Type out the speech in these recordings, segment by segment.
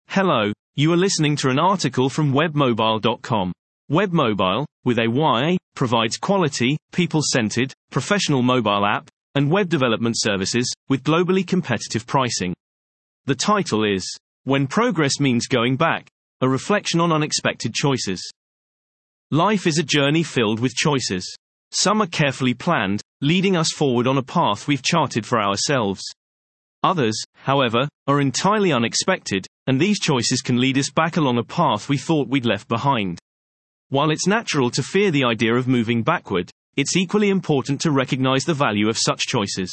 Hello, you are listening to an article from webmobile.com. Webmobile, with a Y, provides quality, people-centered, professional mobile app and web development services with globally competitive pricing. The title is When Progress Means Going Back, a reflection on unexpected choices. Life is a journey filled with choices. Some are carefully planned, leading us forward on a path we've charted for ourselves. Others, however, are entirely unexpected, and these choices can lead us back along a path we thought we'd left behind. While it's natural to fear the idea of moving backward, it's equally important to recognize the value of such choices.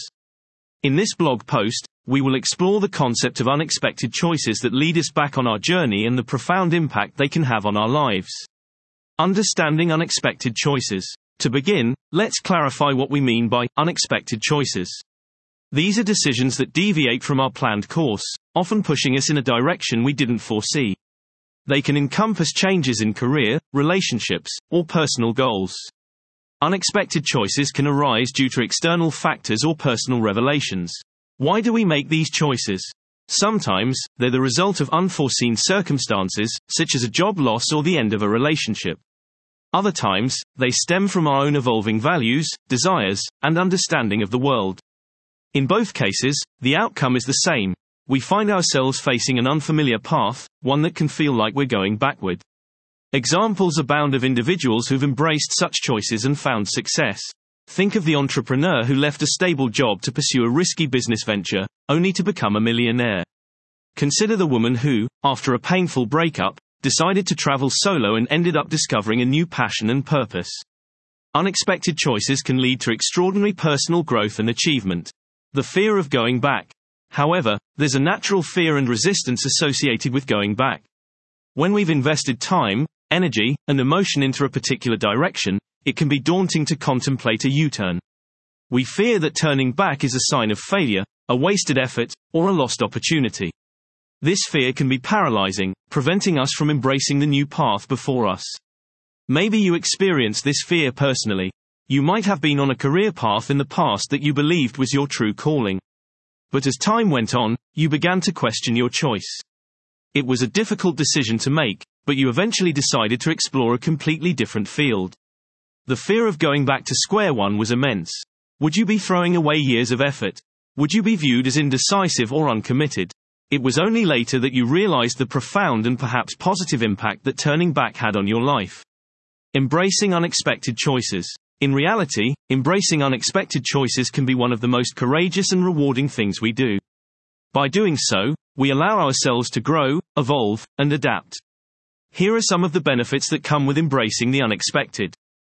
In this blog post, we will explore the concept of unexpected choices that lead us back on our journey and the profound impact they can have on our lives. Understanding unexpected choices. To begin, let's clarify what we mean by unexpected choices. These are decisions that deviate from our planned course, often pushing us in a direction we didn't foresee. They can encompass changes in career, relationships, or personal goals. Unexpected choices can arise due to external factors or personal revelations. Why do we make these choices? Sometimes, they're the result of unforeseen circumstances, such as a job loss or the end of a relationship. Other times, they stem from our own evolving values, desires, and understanding of the world. In both cases, the outcome is the same. We find ourselves facing an unfamiliar path, one that can feel like we're going backward. Examples abound of individuals who've embraced such choices and found success. Think of the entrepreneur who left a stable job to pursue a risky business venture, only to become a millionaire. Consider the woman who, after a painful breakup, decided to travel solo and ended up discovering a new passion and purpose. Unexpected choices can lead to extraordinary personal growth and achievement. The fear of going back. However, there's a natural fear and resistance associated with going back. When we've invested time, energy, and emotion into a particular direction, it can be daunting to contemplate a U-turn. We fear that turning back is a sign of failure, a wasted effort, or a lost opportunity. This fear can be paralyzing, preventing us from embracing the new path before us. Maybe you experienced this fear personally. You might have been on a career path in the past that you believed was your true calling. But as time went on, you began to question your choice. It was a difficult decision to make, but you eventually decided to explore a completely different field. The fear of going back to square one was immense. Would you be throwing away years of effort? Would you be viewed as indecisive or uncommitted? It was only later that you realized the profound and perhaps positive impact that turning back had on your life. Embracing unexpected choices. In reality, embracing unexpected choices can be one of the most courageous and rewarding things we do. By doing so, we allow ourselves to grow, evolve, and adapt. Here are some of the benefits that come with embracing the unexpected.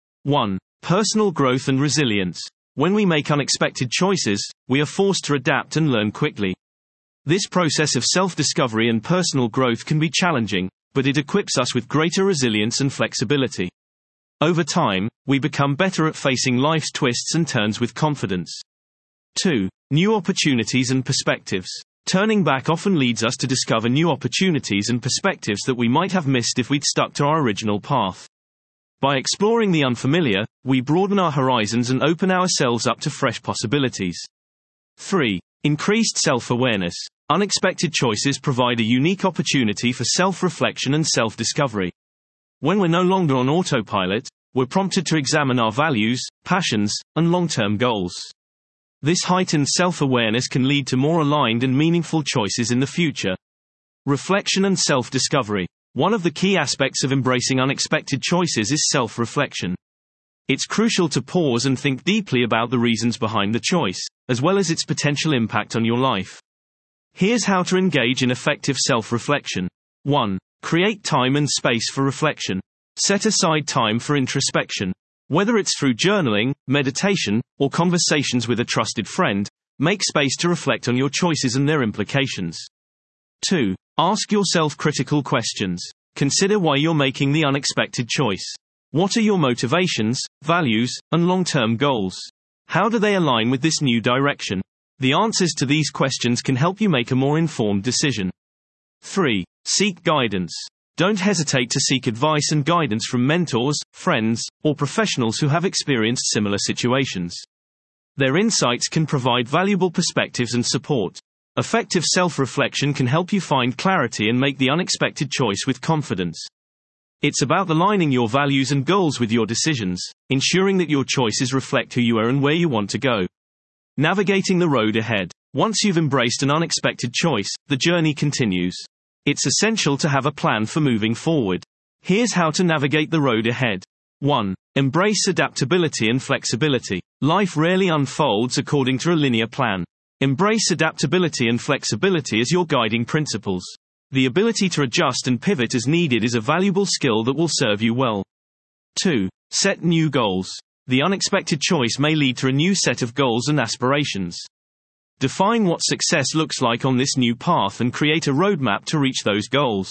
1. Personal growth and resilience. When we make unexpected choices, we are forced to adapt and learn quickly. This process of self-discovery and personal growth can be challenging, but it equips us with greater resilience and flexibility. Over time, we become better at facing life's twists and turns with confidence. 2. New opportunities and perspectives. Turning back often leads us to discover new opportunities and perspectives that we might have missed if we'd stuck to our original path. By exploring the unfamiliar, we broaden our horizons and open ourselves up to fresh possibilities. 3. Increased self-awareness. Unexpected choices provide a unique opportunity for self-reflection and self-discovery. When we're no longer on autopilot, we're prompted to examine our values, passions, and long-term goals. This heightened self-awareness can lead to more aligned and meaningful choices in the future. Reflection and self-discovery. One of the key aspects of embracing unexpected choices is self-reflection. It's crucial to pause and think deeply about the reasons behind the choice, as well as its potential impact on your life. Here's how to engage in effective self-reflection. 1. Create time and space for reflection. Set aside time for introspection. Whether it's through journaling, meditation, or conversations with a trusted friend, make space to reflect on your choices and their implications. 2. Ask yourself critical questions. Consider why you're making the unexpected choice. What are your motivations, values, and long-term goals? How do they align with this new direction? The answers to these questions can help you make a more informed decision. 3. Seek guidance. Don't hesitate to seek advice and guidance from mentors, friends, or professionals who have experienced similar situations. Their insights can provide valuable perspectives and support. Effective self-reflection can help you find clarity and make the unexpected choice with confidence. It's about aligning your values and goals with your decisions, ensuring that your choices reflect who you are and where you want to go. Navigating the road ahead. Once you've embraced an unexpected choice, the journey continues. It's essential to have a plan for moving forward. Here's how to navigate the road ahead. 1. Embrace adaptability and flexibility. Life rarely unfolds according to a linear plan. Embrace adaptability and flexibility as your guiding principles. The ability to adjust and pivot as needed is a valuable skill that will serve you well. 2. Set new goals. The unexpected choice may lead to a new set of goals and aspirations. Define what success looks like on this new path and create a roadmap to reach those goals.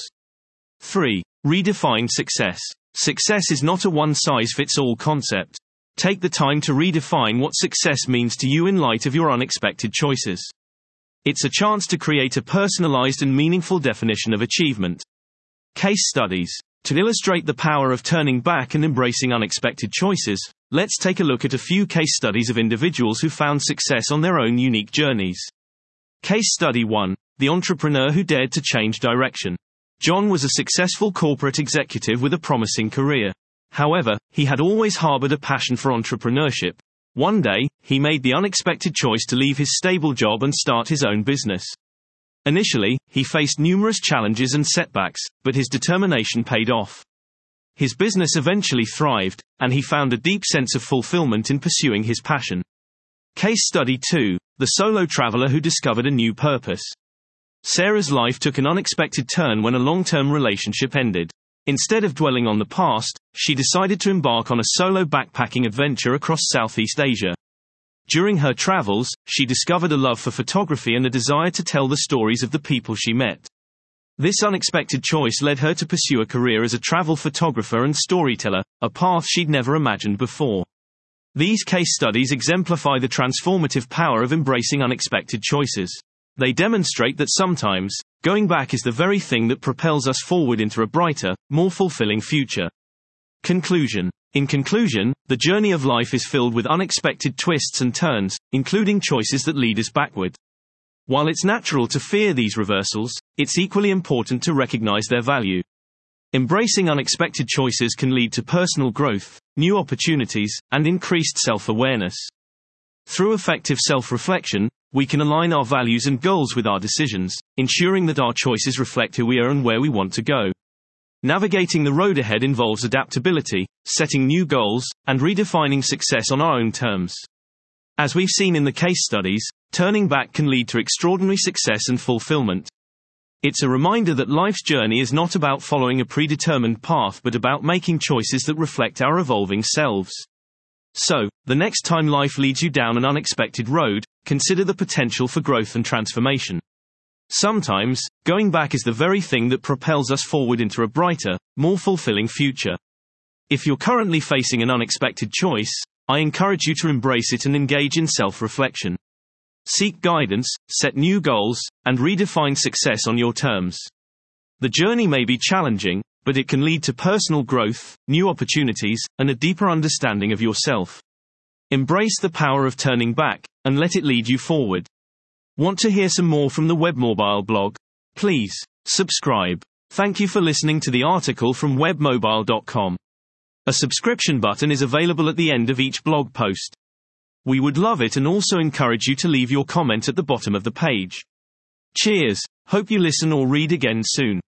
3. Redefine success. Success is not a one-size-fits-all concept. Take the time to redefine what success means to you in light of your unexpected choices. It's a chance to create a personalized and meaningful definition of achievement. Case studies. To illustrate the power of turning back and embracing unexpected choices, let's take a look at a few case studies of individuals who found success on their own unique journeys. Case study 1. The entrepreneur who dared to change direction. John was a successful corporate executive with a promising career. However, he had always harbored a passion for entrepreneurship. One day, he made the unexpected choice to leave his stable job and start his own business. Initially, he faced numerous challenges and setbacks, but his determination paid off. His business eventually thrived, and he found a deep sense of fulfillment in pursuing his passion. Case study 2. The solo traveler who discovered a new purpose. Sarah's life took an unexpected turn when a long-term relationship ended. Instead of dwelling on the past, she decided to embark on a solo backpacking adventure across Southeast Asia. During her travels, she discovered a love for photography and a desire to tell the stories of the people she met. This unexpected choice led her to pursue a career as a travel photographer and storyteller, a path she'd never imagined before. These case studies exemplify the transformative power of embracing unexpected choices. They demonstrate that sometimes, going back is the very thing that propels us forward into a brighter, more fulfilling future. Conclusion. In conclusion, the journey of life is filled with unexpected twists and turns, including choices that lead us backward. While it's natural to fear these reversals, it's equally important to recognize their value. Embracing unexpected choices can lead to personal growth, new opportunities, and increased self-awareness. Through effective self-reflection, we can align our values and goals with our decisions, ensuring that our choices reflect who we are and where we want to go. Navigating the road ahead involves adaptability, setting new goals, and redefining success on our own terms. As we've seen in the case studies, turning back can lead to extraordinary success and fulfillment. It's a reminder that life's journey is not about following a predetermined path but about making choices that reflect our evolving selves. So, the next time life leads you down an unexpected road, consider the potential for growth and transformation. Sometimes, going back is the very thing that propels us forward into a brighter, more fulfilling future. If you're currently facing an unexpected choice, I encourage you to embrace it and engage in self-reflection. Seek guidance, set new goals, and redefine success on your terms. The journey may be challenging, but it can lead to personal growth, new opportunities, and a deeper understanding of yourself. Embrace the power of turning back, and let it lead you forward. Want to hear some more from the WebMobile blog? Please subscribe. Thank you for listening to the article from webmobile.com. A subscription button is available at the end of each blog post. We would love it and also encourage you to leave your comment at the bottom of the page. Cheers, hope you listen or read again soon.